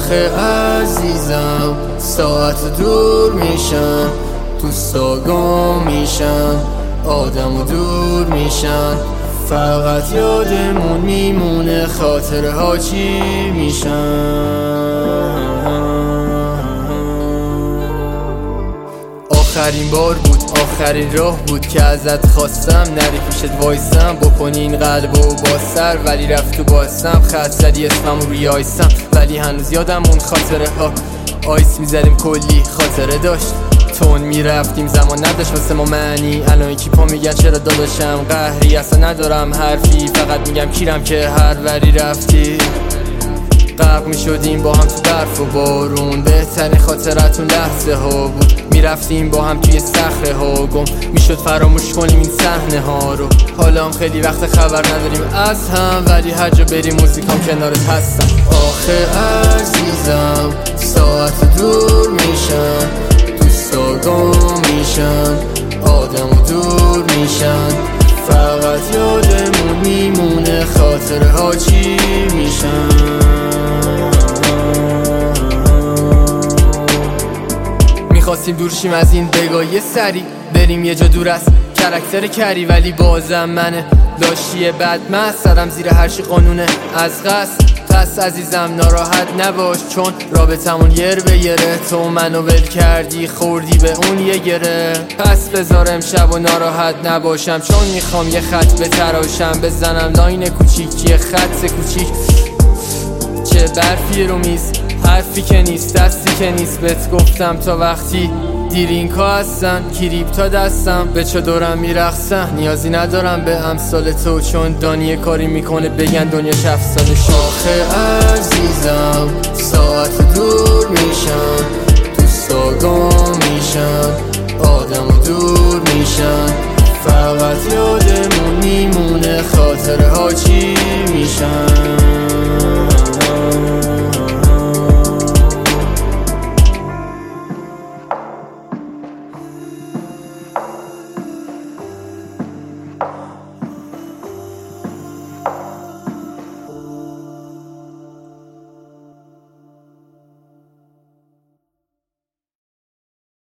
آخه عزیزم ساعت دور میشن، دوستا گم میشن، آدم و دور میشن، فقط یادمون میمونه خاطره ها چی میشن. آخرین بار بود، آخرین راه بود که ازت خواستم نری پیشت وایسم، بکنی این قلب و با سر، ولی رفت تو باسم، خط زدی اسمم و روی آیسم، ولی هنوز یادم اون خاطره ها. آیس میزدیم کلی خاطره داشت، تون میرفتیم زمان نداشت واسه ما معنی. الان یکی پا میگن چرا داداشم قهری، اصلا ندارم حرفی، فقط میگم کیرم که هر وری رفتی. غرق میشدیم با هم تو برف و بارون، بهترین خاطرتون لحظه ها بود. میرفتیم با هم توی صخره ها، گم میشد فراموش کنیم این صحنه ها رو. حالا هم خیلی وقت خبر نداریم از هم، ولی هر جا بریم موزیکام کنارت هستم. آخه عزیزم ساعت دور میشن، دوستا گم میشن، آدم و دور میشن، فقط یادمون میمونه خاطره ها چی میشن. میخواستیم دور شیم از این بگاهی سری، بریم یه جا دور از کرکتر کری، ولی بازم منه داشتی بد مست زدم زیر هرچی قانونه از قصد. پس عزیزم ناراحت نباش، چون رابطمون یر به یره، تو منو ول کردی خوردی به اون یه گره. پس بذار امشب و ناراحت نباشم، چون میخوام یه خط بتراشم، بزنم لاین کوچیک یه خط کوچیک. چه برفی رو میز، حرفی که نیست، دستی که نیست، بهت گفتم تا وقتی دیرینک ها هستن، کریپتا دستم، به چه دورم میرخصن، نیازی ندارم به امثال تو، چون دانی کاری میکنه بگن دنیا 7 سالش. آخه عزیزم